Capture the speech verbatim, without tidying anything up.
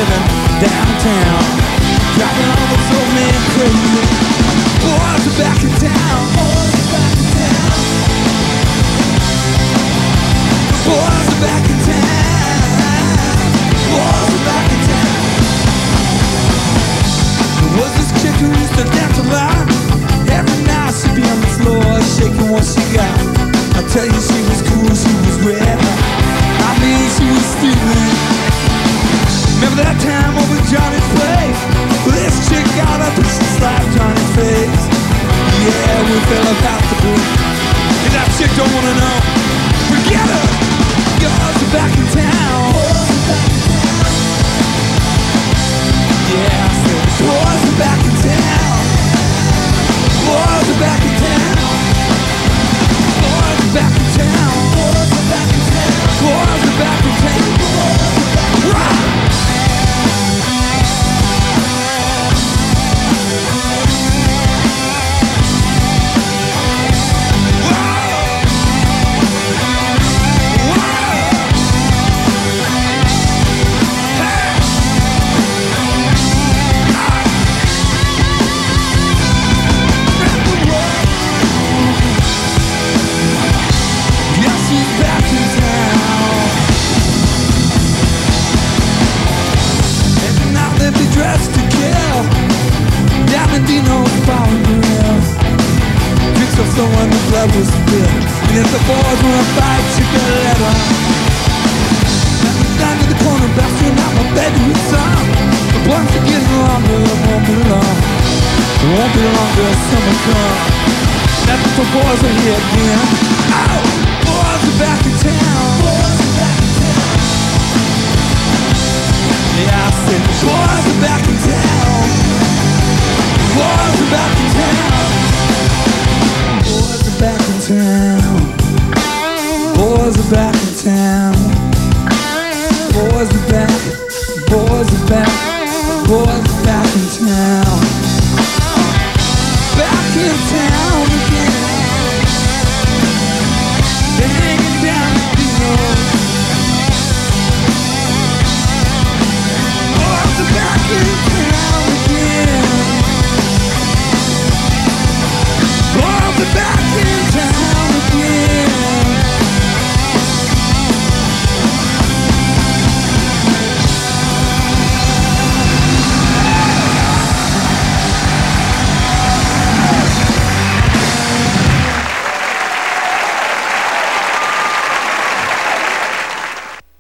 living downtown, driving all those old men crazy. Boys are back in town. Boys are back in town. Boys are back in town. Boys are back in town. There was this chick who used to dance a lot. Every night she'd be on the floor shaking what she got. I tell you she was cool, she was rare. I mean she was stealing. Remember that time over Johnny's place? This chick got up and she slapped Johnny's face. Yeah, we fell about the boot. And that chick don't wanna know. Forget her. Girls are back in town. Yeah, I said boys are back in town. Boys are back in town. Boys are back in town. Boys are back in town. Boys are back in town. Rock! Dressed to kill, Diamondino's bar and grill. Drinks of someone whose blood was spilled. And if the boys wanna fight, you better let them. Now I'm down to the corner, blasting out my bedroom song. The blunts are getting longer, it won't be long. It won't be long till summer comes. Now that the boys are here again. Oh, boys are back in town. Boys are back in town. Yeah, I said the boys are back in town. Boys are back in town. Boys are back in town. Boys are back